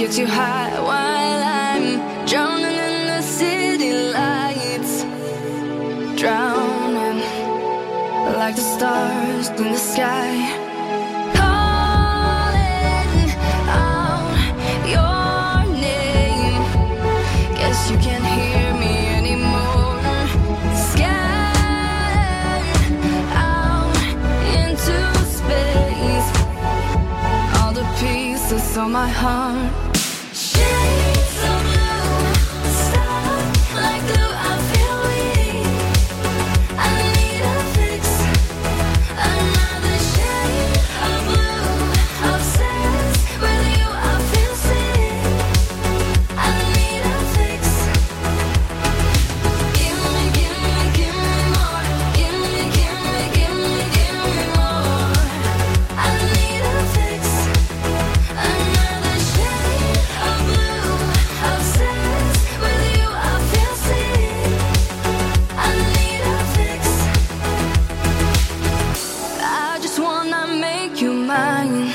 too high while I'm drowning in the city lights, drowning like the stars in the sky. Calling out your name, guess you can't hear me anymore. Scared out into space, all the pieces on my heart. Shades of blue, stuck like glue, I feel weak. I need a fix, another shade of blue. Obsessed with you, I feel sick. I need a fix. Give me, give me, give me more. Give me, give me, give me, give me more. I need a fix, another shade of blue. Obsessed with you, I feel sick. I need a fix. I just wanna make you mine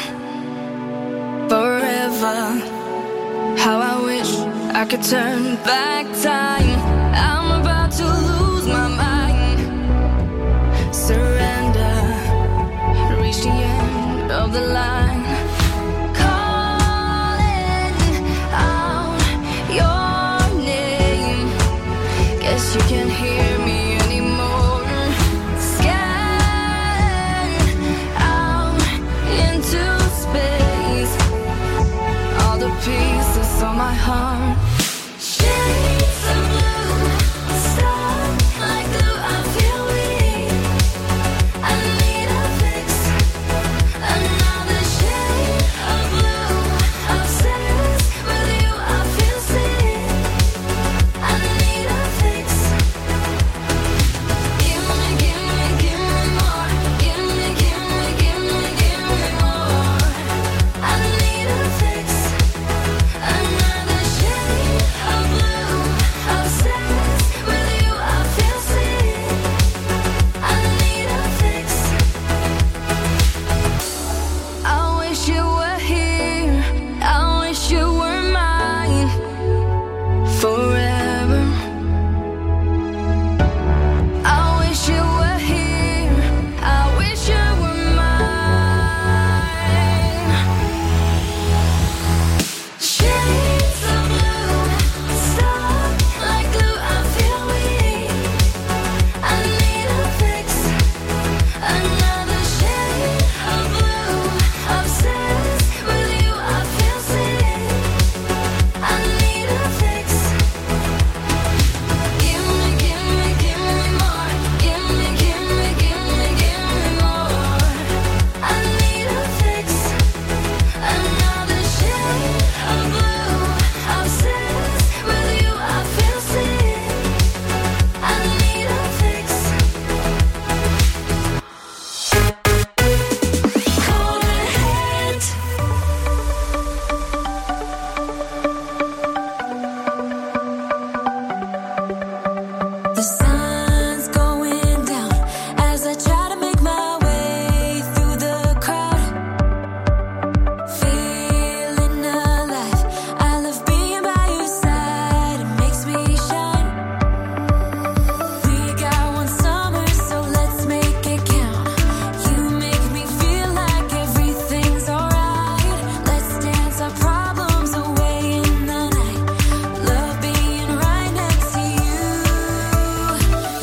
forever. How I wish I could turn back time. I'm about to lose my mind. Surrender, reach the end of the line. Calling out your name, guess you can't hear me anymore. Scared out into space, all the pieces on my heart. Shades of blue, stuck like glue, I feel weak. I need a fix, another shade of blue. Obsessed with you, I feel sick. I need a fix. Give me, give me, give me more. Give me, give me, give me, give me more. I need a fix, another shade of blue. Obsessed with you, I feel sick. I need a fix. I wish you were here. I wish you were mine forever. I wish you were here. I wish you were mine. Shades of blue, stuck like glue, I feel weak. I need a fix, another shade of blue. Obsessed with you, I feel sick. I need a fix. Give me, give me, give me more. Give me, give me, give me, give me more. I need a fix, another shade of blue. Obsessed with you, I feel sick. I need a fix. Cold head. The sun's going down as I try to make my way through the crowd. Feeling alive, I love being by your side. It makes me shine. We got one summer, so let's make it count. You make me feel like everything's alright. Let's dance our problems away in the night. Love being right next to you.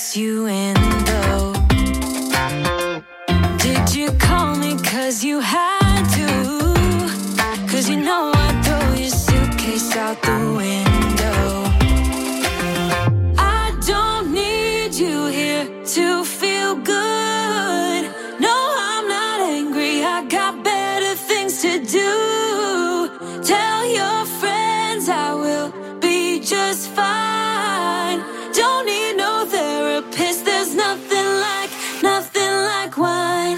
lets you in though. Did you call me 'cause you had to? 'Cause you know I'd throw your suitcase out the window. I don't need you here to feel good. No, I'm not angry, I got better things to do. Tell your friends I will be just fine. Don't need no therapist, there's nothing like wine.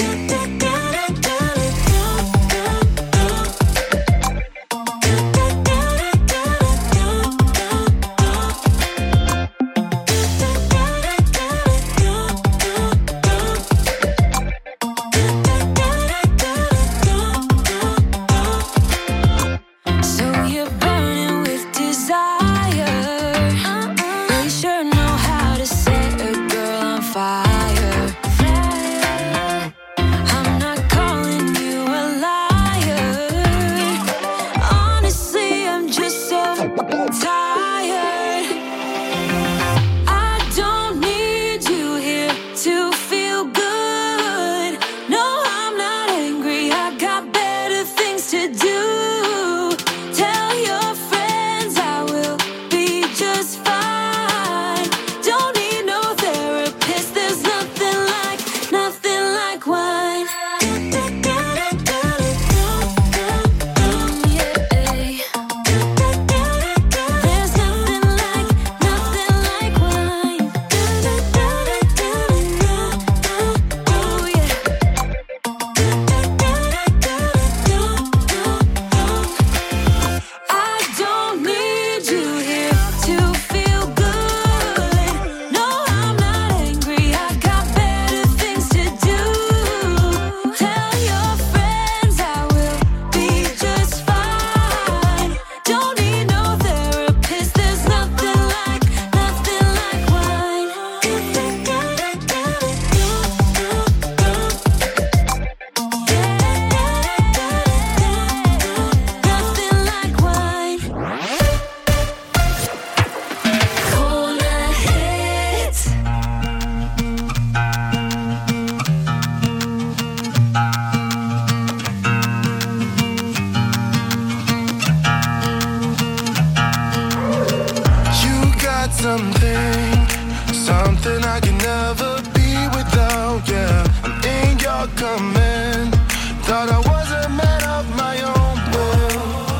Something I can never be without, yeah. I'm in your command. Thought I was a man of my own will.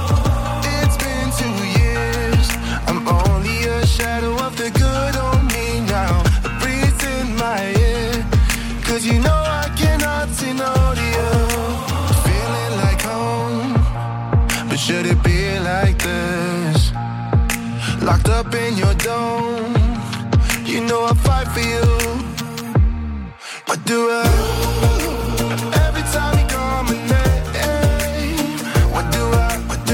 It's been 2 years. I'm only a shadow of the good on me now. A breeze in my ear. 'Cause you know I cannot say no to you. Feeling like home, but should it be like this? Locked up in your dome. You know I fight for you. What do I? Every time you call my name, what do I?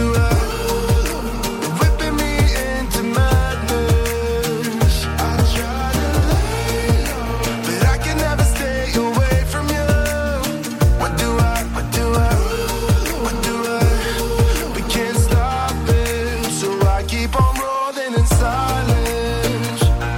You're whipping me into madness. I try to leave, but I can never stay away from you. What do I? We can't stop it, so I keep on rolling in silence.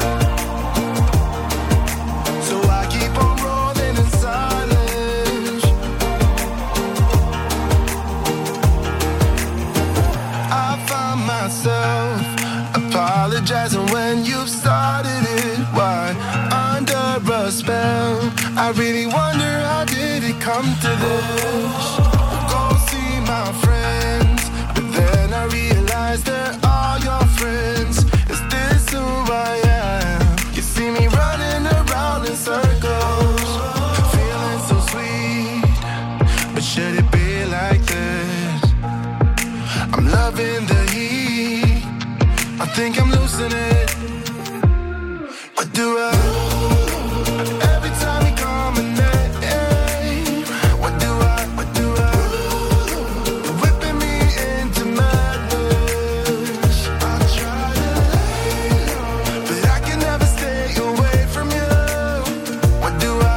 Apologizing when you've started it. Why? Under a spell. I really wonder, how did it come to this? Go see my friends, but then I realized they're all your friends. Is this who I am? You see me running around in circles, feeling so sweet, but should it be like this? I'm loving the heat, I think I'm losing it. What do I? Every time you call my name, what do I? You're whipping me into madness. I try to leave, but I can never stay away from you. What do I?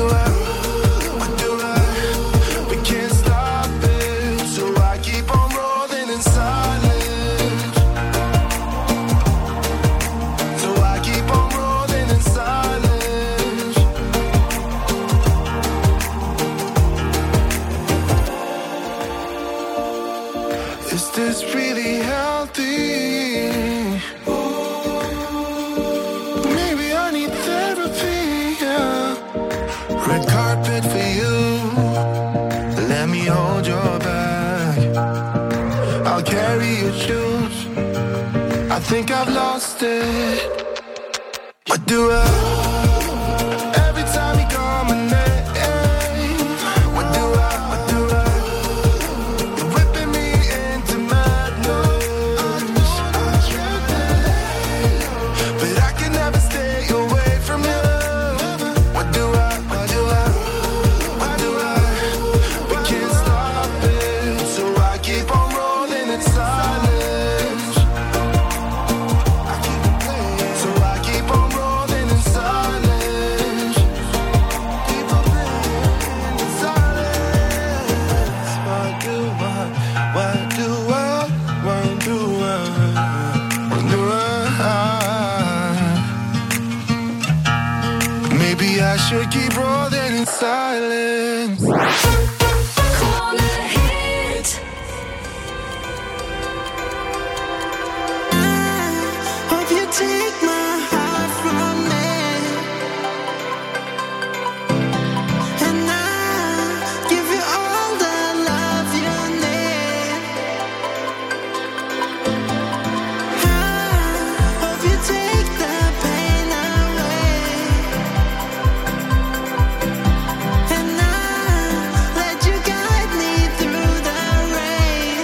We can't stop it, so I keep on rolling in silence. So I keep on rolling in healthy. Maybe I need therapy, yeah. Red carpet for you. Let me hold your bag. I'll carry your shoes. I think I've lost it. What do I? Every time you call my name, what do I? You're whipping me into madness. But I can never stay away from you. What do I? We can't stop it, so I keep on rolling in silence. So I keep on rolling in silence. Keep on rolling in silence. What do I? Maybe I should keep rolling in silence. Corner hit. Hope you take my heart from me, and I'll give you all the love you need. I hope you take the pain away, and I'll let you guide me through the rain.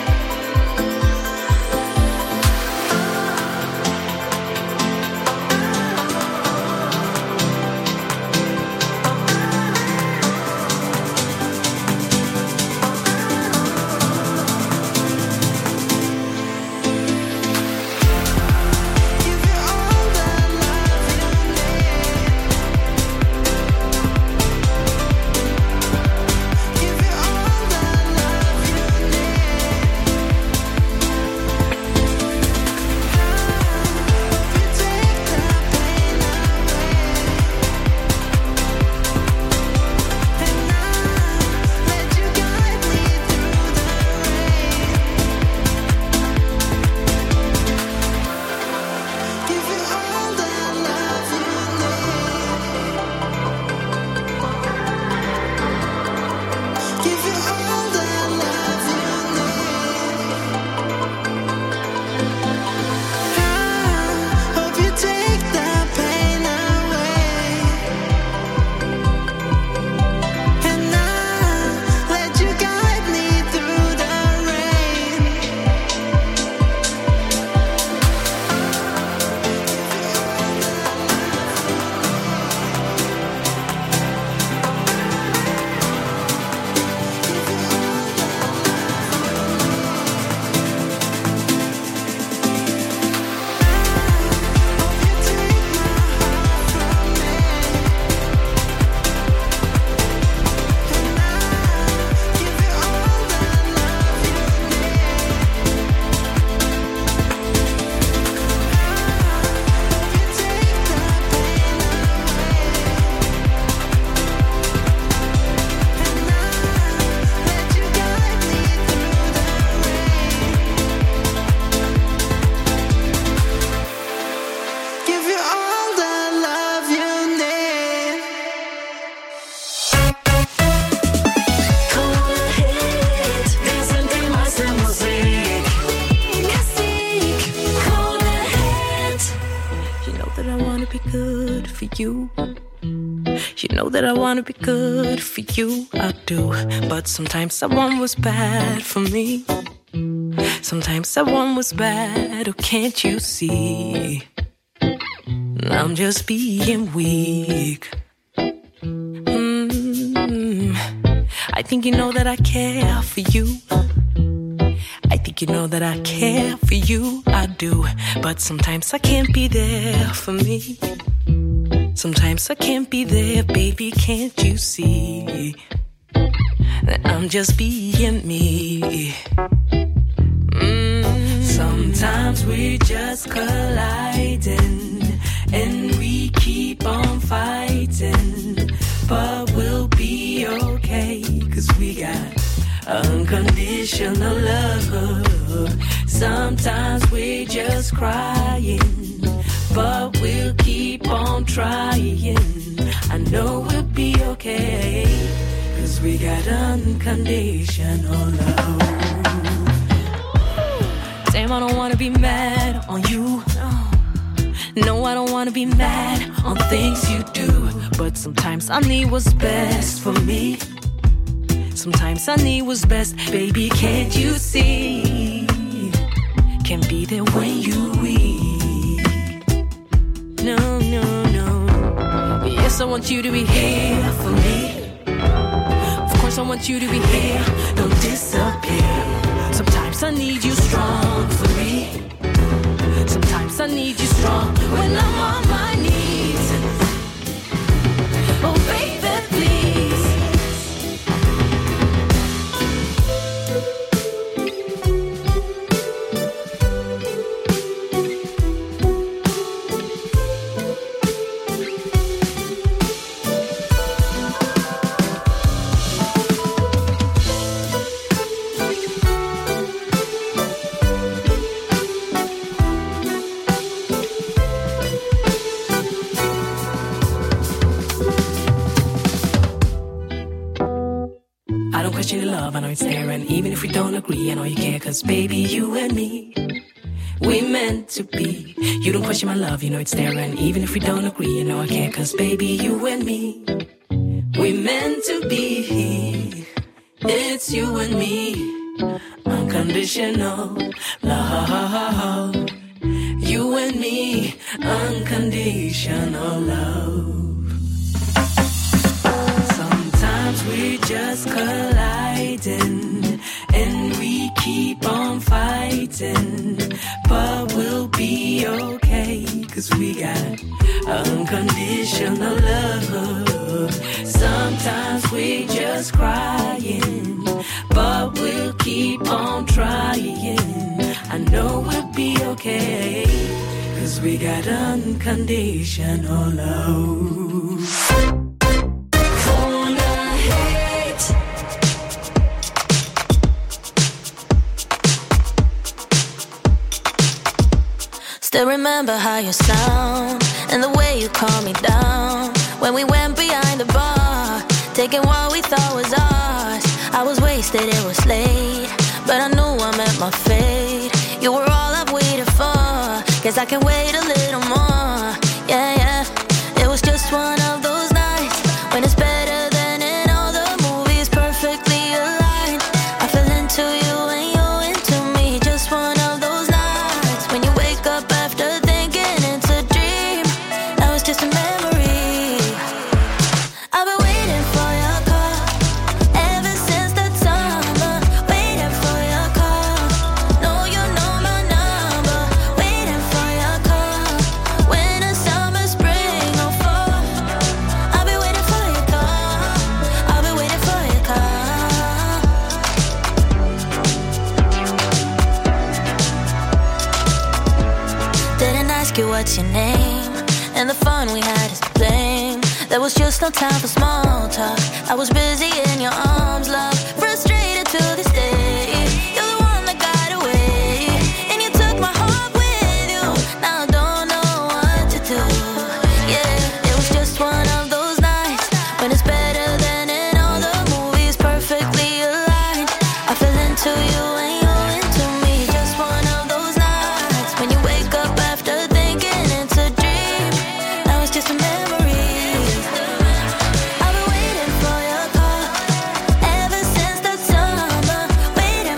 Give you all the love you need. Give you all the love you need. Hope you take the pain away, and I'll let you guide me through the rain. Give you all the love you need. Give you all the love you need. I hope you take the pain away, and I'll let you guide me through the rain. Hope you take my heart from me, and I'll give you all the love you need. Hope you take the pain away, and I'll let you guide me through the rain. Give you all the love you need. Corner hit. Det sänder massa musik. Corner hit. You know that I wanna be good for you. You know that I wanna be good for you. I do. But sometimes someone was bad for me. Sometimes someone was bad. Oh, can't you see? I'm just being weak. I think you know that I care for you. I think you know that I care for you. I do. But sometimes I can't be there for me. Sometimes I can't be there, baby, can't you see? That I'm just being me. Sometimes we're just colliding, and we keep on fighting, but we'll be okay, 'cause we got unconditional love. Sometimes we're just crying, but we'll keep on trying. I know we'll be okay, 'cause we got unconditional love. Damn, I don't wanna be mad on you. No, I don't wanna be mad on things you do. But sometimes I need what's best for me. Sometimes I need what's best. Baby, can't you see? Can't be there when you weak. No, no, no. Yes, I want you to be here for me. Of course I want you to be here. Don't disappear. Sometimes I need you strong for me. Sometimes I need you strong when I'm on my knees. Oh, baby, please. I know it's there, and even if we don't agree, I know you care, 'cause baby, you and me, we meant to be. You don't question my love, you know it's there, and even if we don't agree, you know I care, 'cause baby, you and me, we meant to be. It's you and me, unconditional love. You and me, unconditional love. Sometimes we're just colliding, and we keep on fighting, but we'll be okay, 'cause we got unconditional love. Sometimes we're just crying, but we'll keep on trying. I know we'll be okay, 'cause we got unconditional love. Still remember how you sound and the way you calm me down when we went behind the bar, taking what we thought was ours. I was wasted, it was late, but I knew I met my fate. You were all I've waited for, guess I can wait a little more. Yeah, yeah, it was just one of those nights when it's better than in all the movies, perfectly aligned. I fell into you and you into me, just one of those nights when you wake up after thinking it's a dream. Now it's just a memory. I've been waiting for your call ever since the summer, waiting for your call. Know you know my number, waiting for your call. Winter, summer, spring, or fall, I've been waiting for your call. I've been waiting for your call. Didn't ask you what's your name, and the fun we had is blame. There was just no time for small talk. I was busy in your arms, love, frustrated to this day. You're the one that got away, and you took my heart with you. Now I don't know what to do. Yeah, it was just one of those nights when it's better than in all the movies, perfectly aligned. I fell into you and you into me, just one of those nights when you wake up after thinking it's a dream. Now it's just a memory. I've been waiting for your call ever since the summer, waiting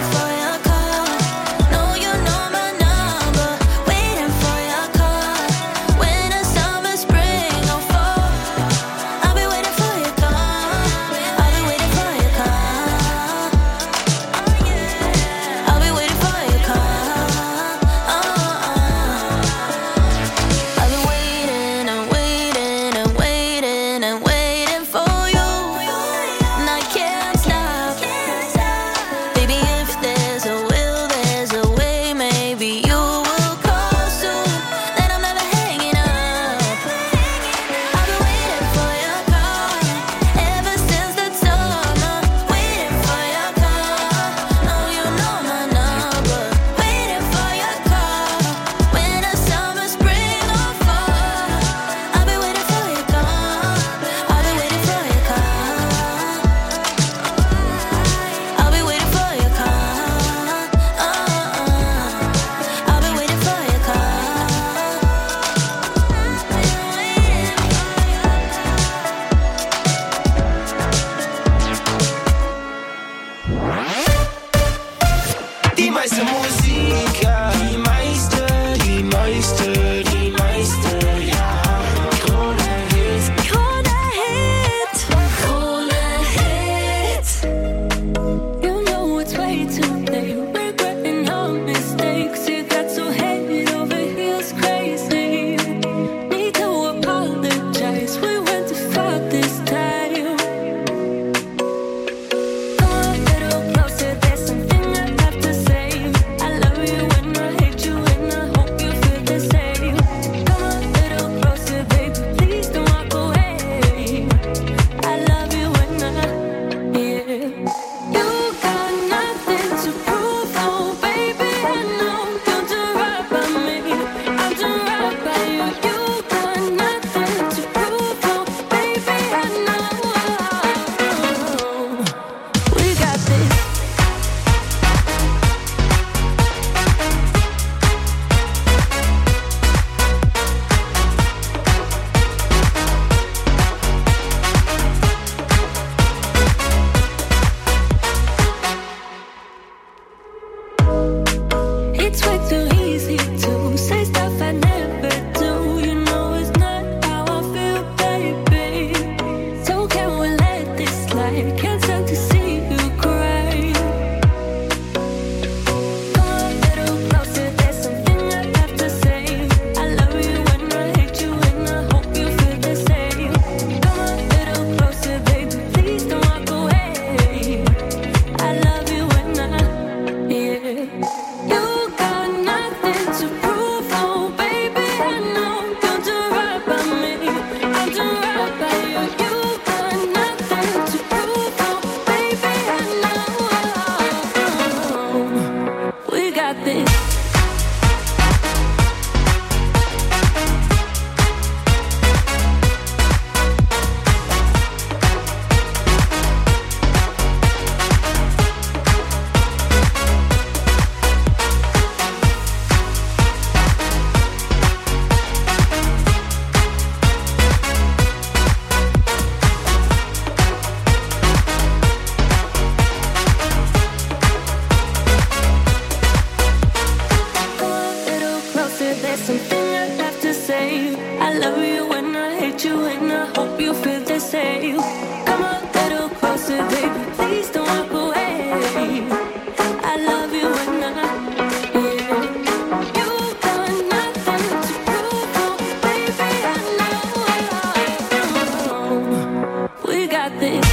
there's something I'd have to say. I love you and I hate you and I hope you feel the same. Come a little closer, baby, please don't walk away. I love you and I, yeah. You've got nothing to prove, oh, baby, I know. We got this.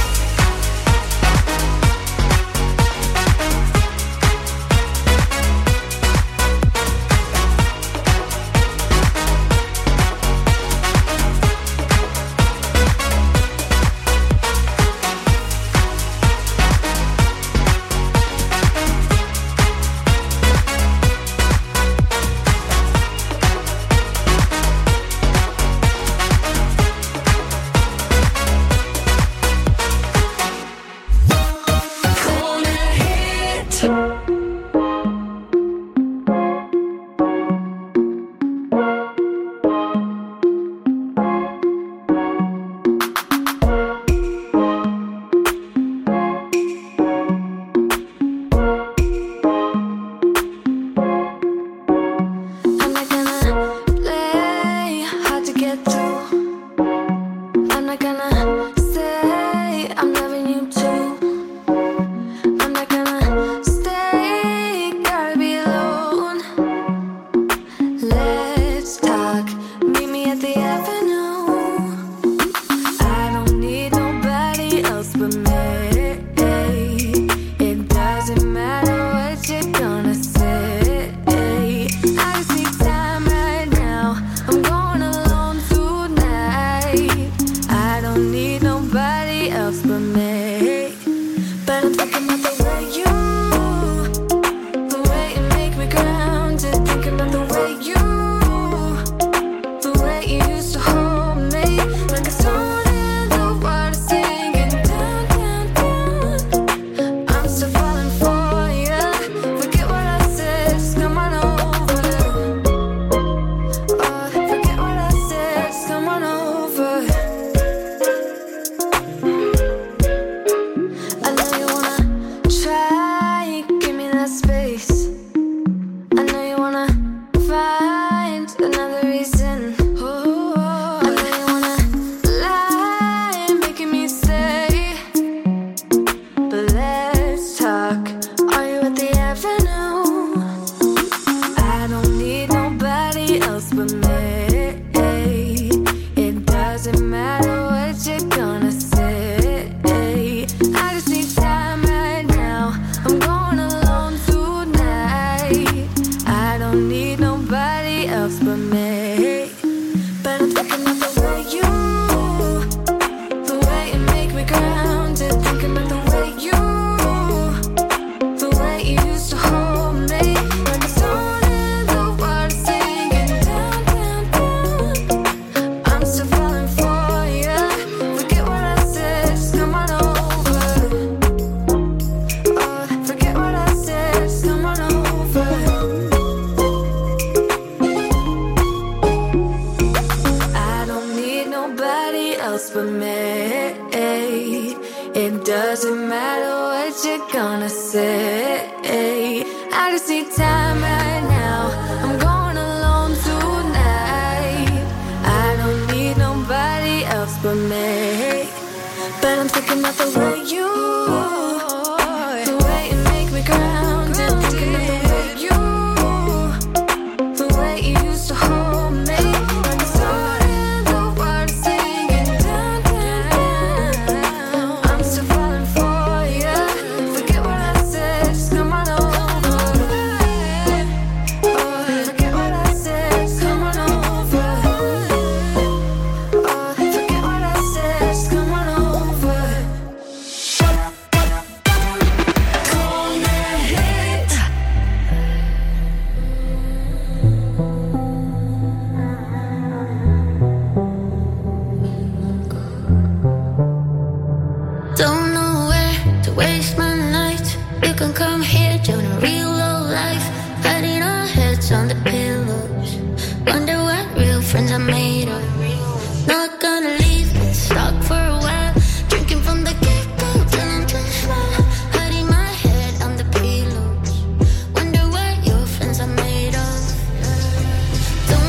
Don't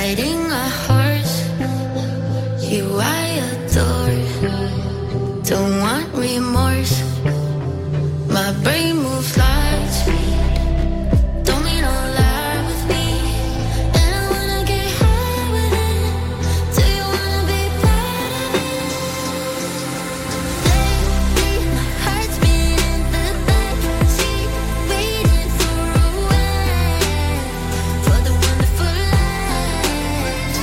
riding a horse. You I adore. Don't want remorse. My brain moves light speed. Don't mean no lie with me. And I wanna get high with it. Do you wanna be part of it? Lately, my heart's been in the backseat, waiting for a way, for the wonderful life.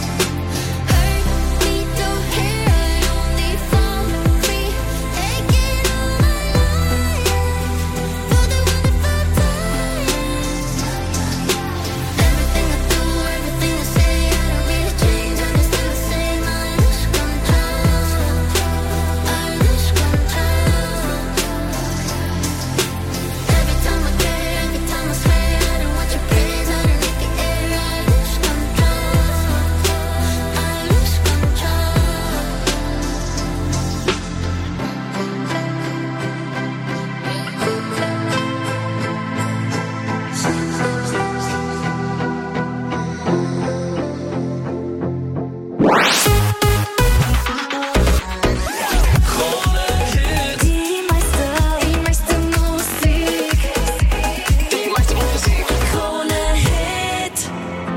Hurt me, don't care, I only fall free. Taking all my life for the wonderful times. Everything I do, everything I say, I don't really change. I'm still the same. I lose control. I lose control. Every time I care, every time I swear, I don't want your praise, I don't need the air. I lose control. I lose control. Die meiste Musik. Krone Hit.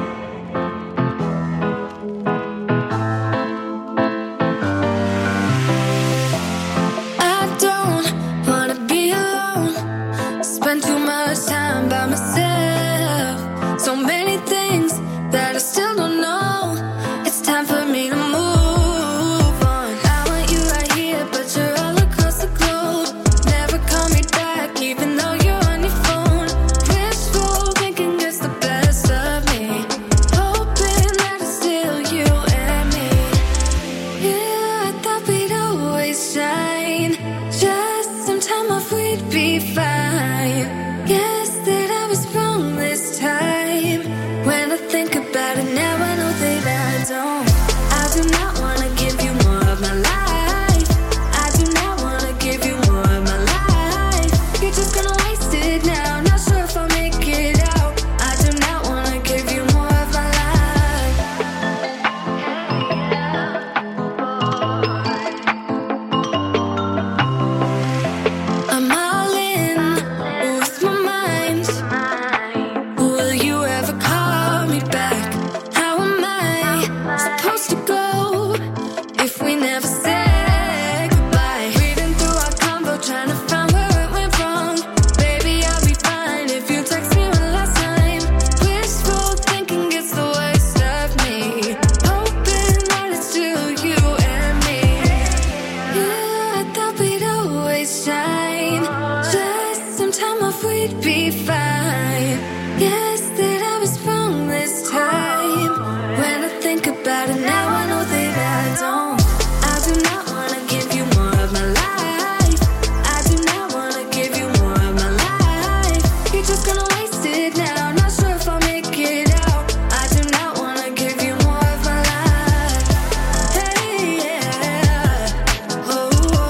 I don't wanna be alone. Spend too much time by myself. So many things that I still don't know. It's time for me to move on. I want you right here, but you're all across the globe. Never call me back, even though you're on your phone. Wishful thinking gets the best of me. Hoping that it's still you and me. Yeah, I thought we'd always shine. Just some time off, we'd be fine. Guess that I was wrong this time. When I think about it now, I know that I don't. I do not wanna give you more of my life. I do not wanna give you more of my life. You're just gonna waste it now. Not sure if I'll make it out. I do not wanna give you more of my life. I'm all in with my mind. Will you ever call me back? How am I supposed to go if we never say goodbye? Reading through our convo, trying to find where it went wrong. Baby, I'll be fine if you text me one last time. Wishful thinking gets the worst of me. Hoping that it's still you and me. Yeah, I thought we'd always shine. Just some time off, we'd be fine. Guess that I was wrong this time. When I think about it now, I know that I don't. I do not wanna give you more of my life. I do not wanna give you more of my life. You're just gonna waste it now. Not sure if I'll make it out. I do not wanna give you more of my life. Hey, yeah. Oh,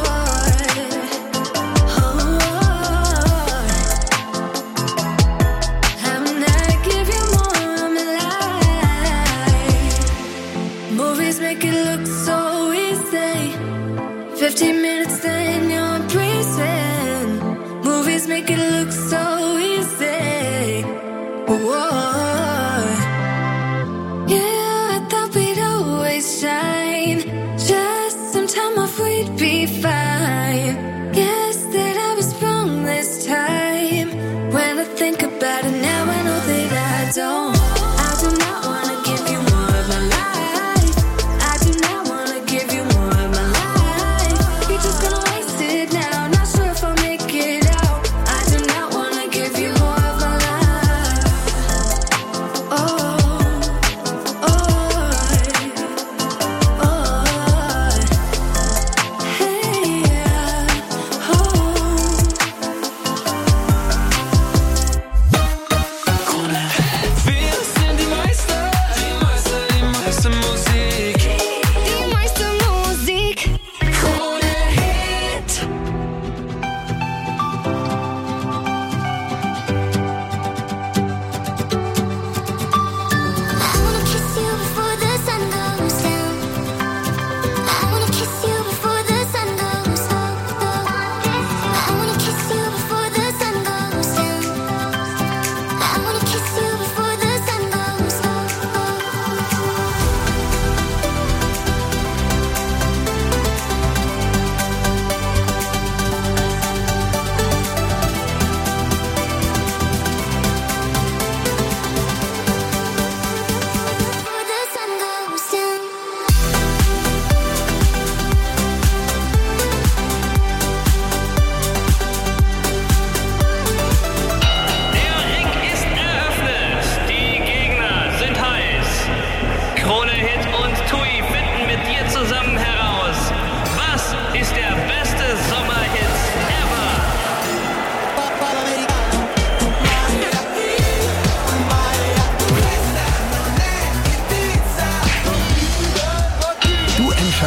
I'm not give you more of my life. Movies make it look so easy. 15 minutes, then you're in prison. Movies make it look so easy. Whoa. Yeah, I thought we'd always shine. Just some time off, we'd be fine. Guess that I was wrong this time. When I think about it now, I know that I don't. I do not wanna give you more of my life. I do not wanna give you more of my life. You're just gonna waste it now. Not sure if I'll make it out. I do not wanna give you more of my life. Oh, oh,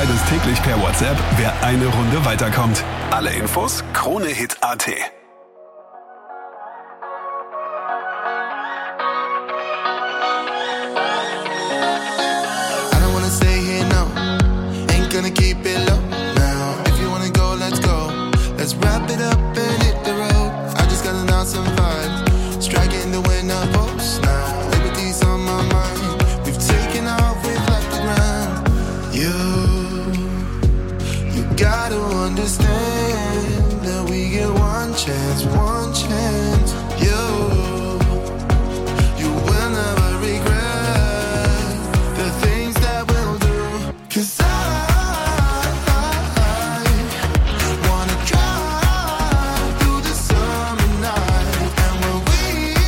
entscheidest täglich per WhatsApp, wer eine Runde weiterkommt. Alle Infos KroneHit.at. I don't wanna stay here, no. Ain't gonna keep it low now. If you wanna go, let's go. Let's wrap it up and hit the road. I just got an awesome vibe. Striking the winner post now. Liberty's on my mind. We've taken off, we've left the ground. You gotta understand that we get one chance, one chance. You will never regret the things that we'll do. 'Cause I wanna drive through the summer night. And when we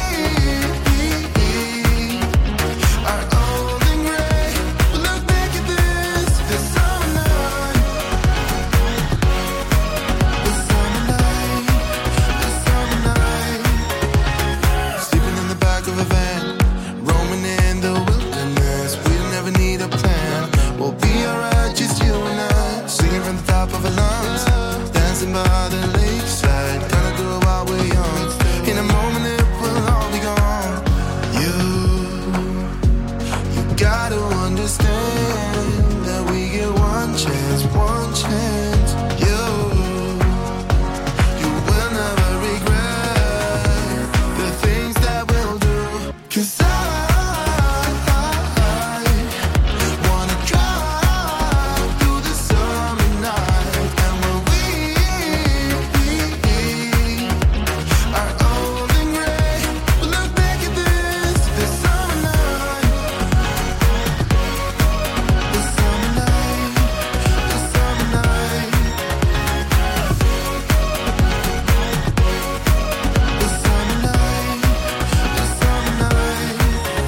are old and gray, we'll look back at this summer night. The summer night, the summer night. Sleeping in the back of a van, roaming in the wilderness. We'll never need a plan. We'll be alright, just you and I. Singing from the top of our lungs, dancing by the lakeside. Gonna do it while we're young. In a moment it will all be gone. You gotta understand that we get one chance, one chance. You will never regret the things that we'll do. 'Cause I wanna drive through the summer night. And when we are old and gray, we'll look back at this summer night. The summer night, the summer night. The summer night, the summer night.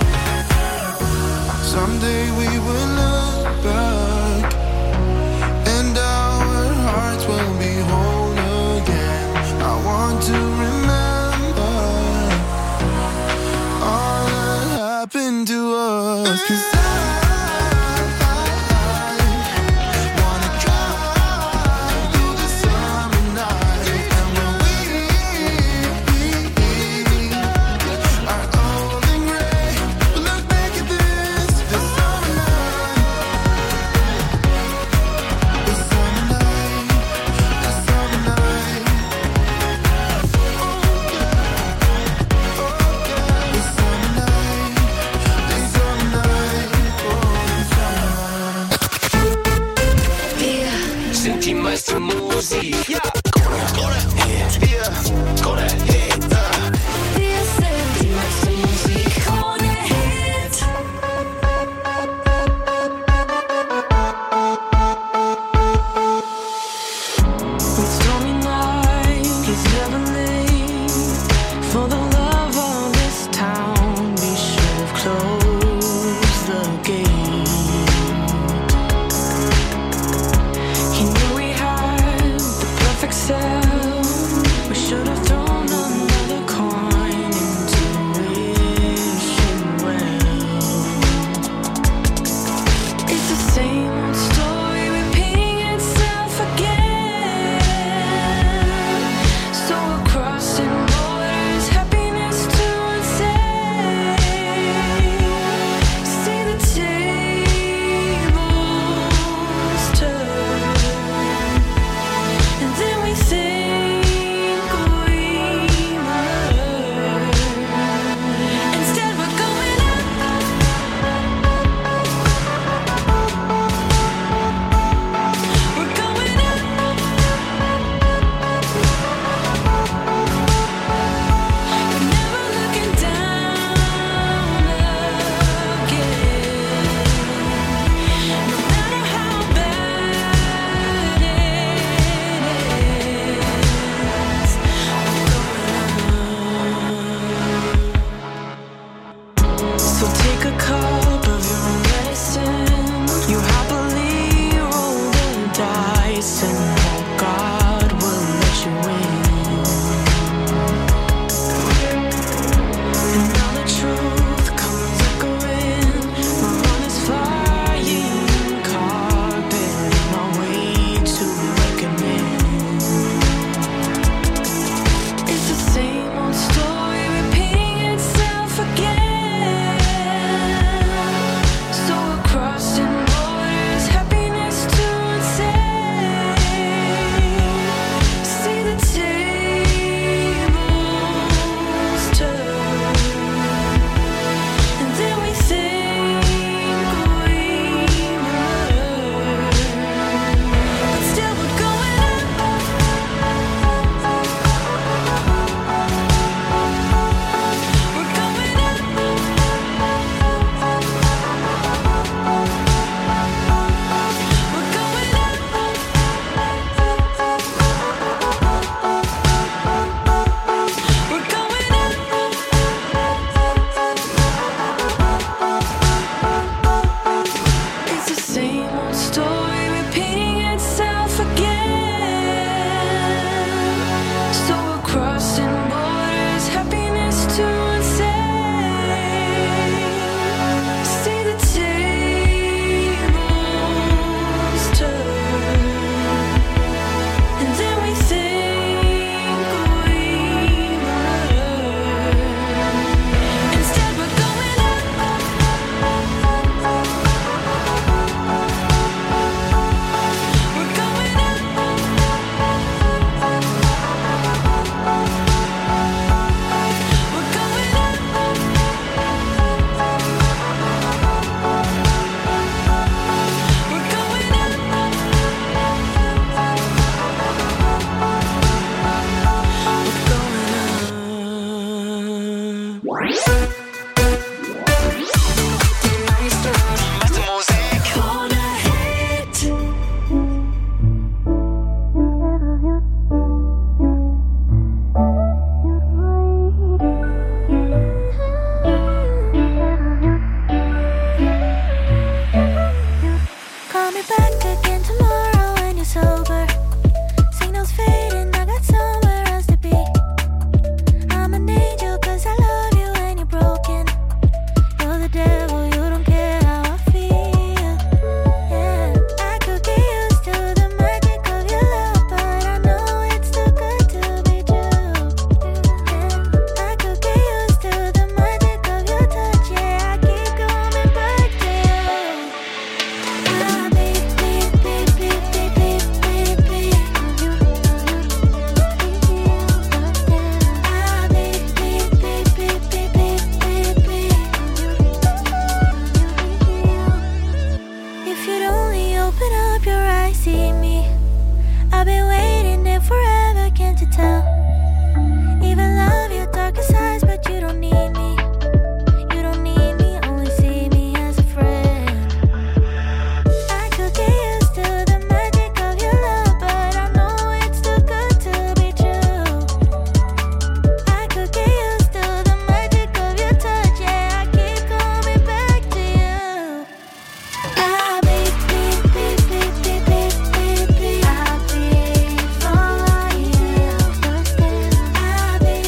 Someday we will look back and our hearts will be whole again. I want to remember all that happened to us. 'Cause I wanna drive through the summer night. And when we are old and gray, we'll look back at this summer night. The summer night, the summer night. The summer night, the summer night. Sind die meiste Musik. Ja. Wir sind die meiste Musik. Krone Hit. It's stormy night, he's never late. For the love of this town, we should have closed the gate. He knew we had the perfect see me. I've been waiting there forever, can't you tell? Even love your darkest eyes, but you don't need me. You don't need me, only see me as a friend. I could get used to the magic of your love, but I know it's too good to be true. I could get used to the magic of your touch, yeah, I keep coming back to you. I'll be, I'll be for you. I'll be,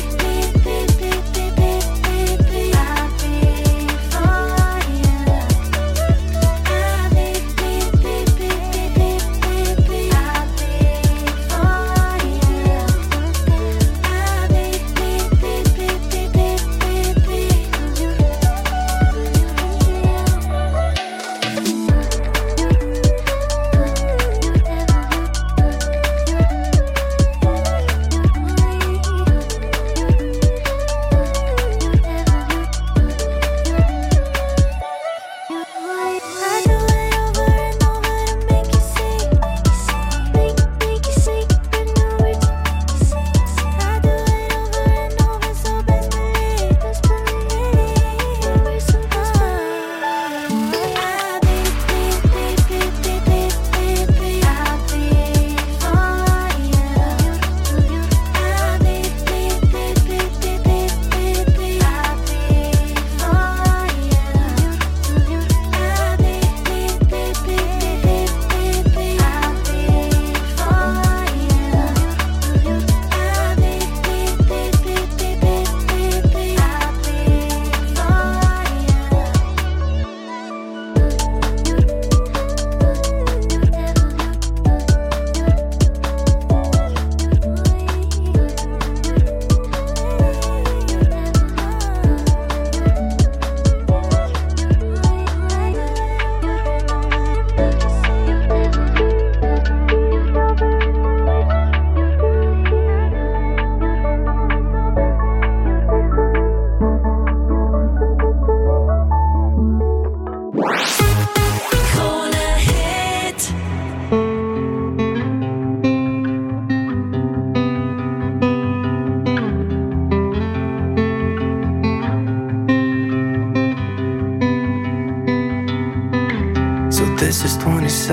This is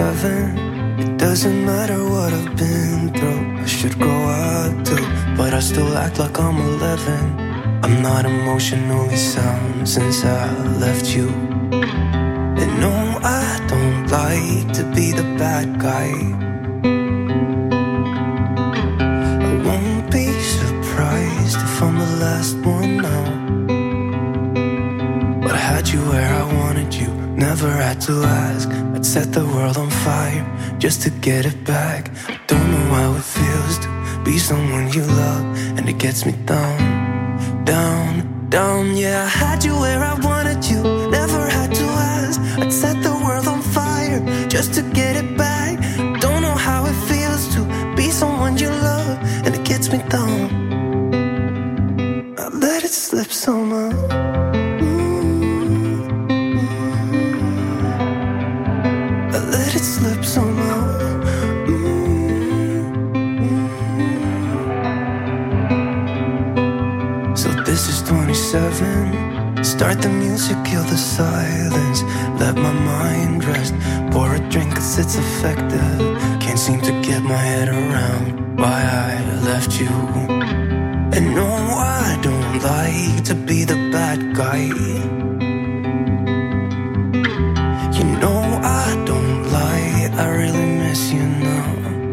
27. It doesn't matter what I've been through. I should grow up too, but I still act like I'm 11. I'm not emotionally sound since I left you. And no, I don't like to be the bad guy. I won't be surprised if I'm the last one now. But I had you where I wanted you, never had to ask. I'd set the world on fire just to get it back. I don't know how it feels to be someone you love, and it gets me down, down, down. Yeah, I had you where I wanted you, never had to ask. I'd set the world on fire just to get it back. Don't know how it feels to be someone you love, and it gets me down. I let it slip somehow. Slip somehow. So this is 27. Start the music, kill the silence. Let my mind rest. Pour a drink cause it's effective. Can't seem to get my head around why I left you. And no, I don't like to be the bad guy. You know I don't lie, I really miss you now.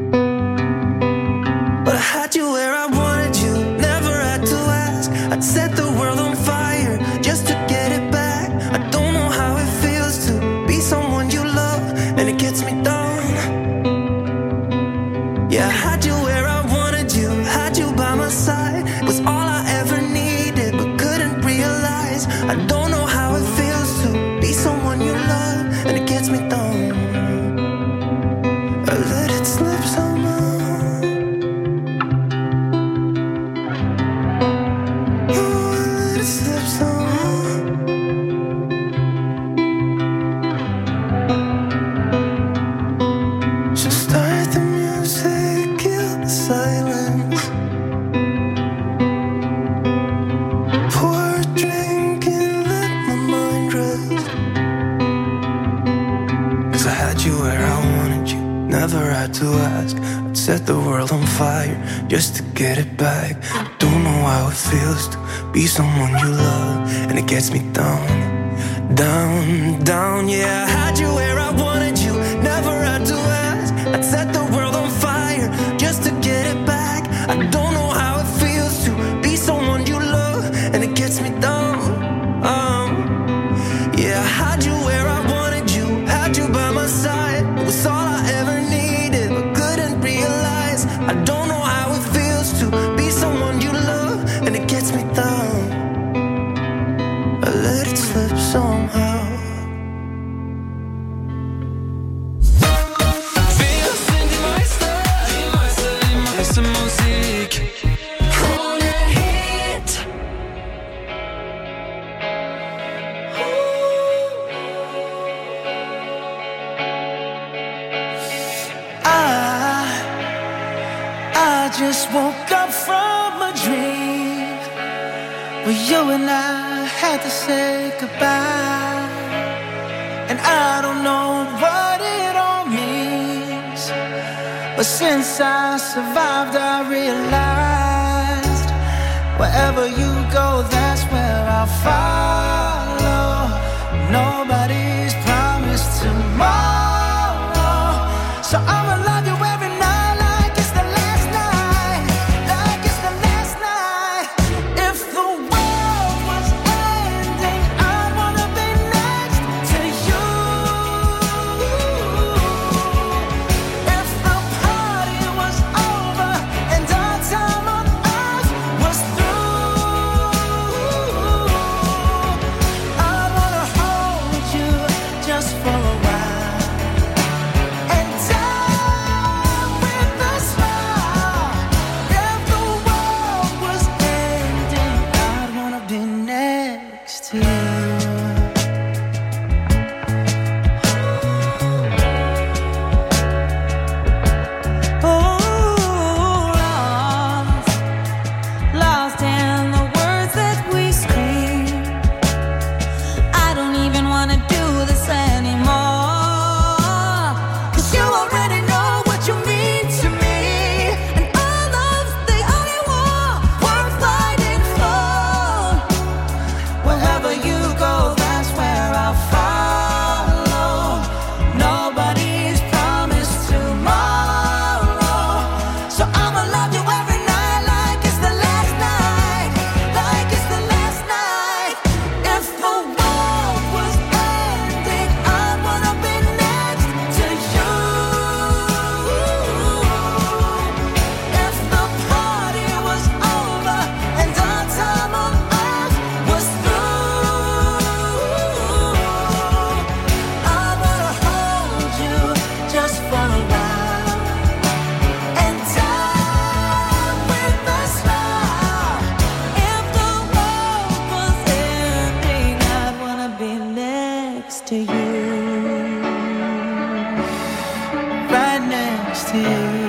But I had you where I wanted you, never had to ask. I'd set the world on fire just to get it back. I don't know how it feels to be someone you love, and it gets me down. Yeah, I had you where I wanted you, had you by my side. It was all I ever needed, but couldn't realize. I don't know how it feels to be someone you love, and it gets me down. I let it slip somehow. Oh, I let it slip somehow. Just stop. you where I wanted you, never had to ask. I'd set the world on fire just to get it back. Don't know how it feels to be someone you love, and it gets me down, down, down. Yeah, I had you where I wanted you, never had to ask. I'd set the world on fire just to get it back. I don't know how it feels to be someone you love, and it gets me down. Yeah, I had you where I wanted you, had you by my side. It was all I ever needed, but couldn't realize. I don't know how it feels to be someone you love, and it gets me down. I let it slip somehow. Musik. Krone Hit. I just woke up from a dream where you and I had to say goodbye, and I don't know what it all means, but since I survived I realized wherever you go, that's where I'll follow. Nobody's promised tomorrow, so I'ma love you every night like it's the last night, like it's the last night. If the world was ending, I'd wanna be next to you. If the party was over and our time on earth was through, I'd wanna hold you just for a while and die with a smile. If the world was ending, I'd wanna be next to you. Lost in the words that we scream. I don't even wanna do this anymore, 'cause you already know what you mean to me, and all love's the only war worth fighting for. Wherever you go, that's where I'll follow. Nobody's promised tomorrow, so I'ma love you every night like it's the last night, like it's the last night. If the world was ending, I'd wanna be next to you. If the party was over and our time on earth was through, I'd wanna hold you just for a while and die with a smile. If the world was ending, I'd wanna be next to you. Right next to you.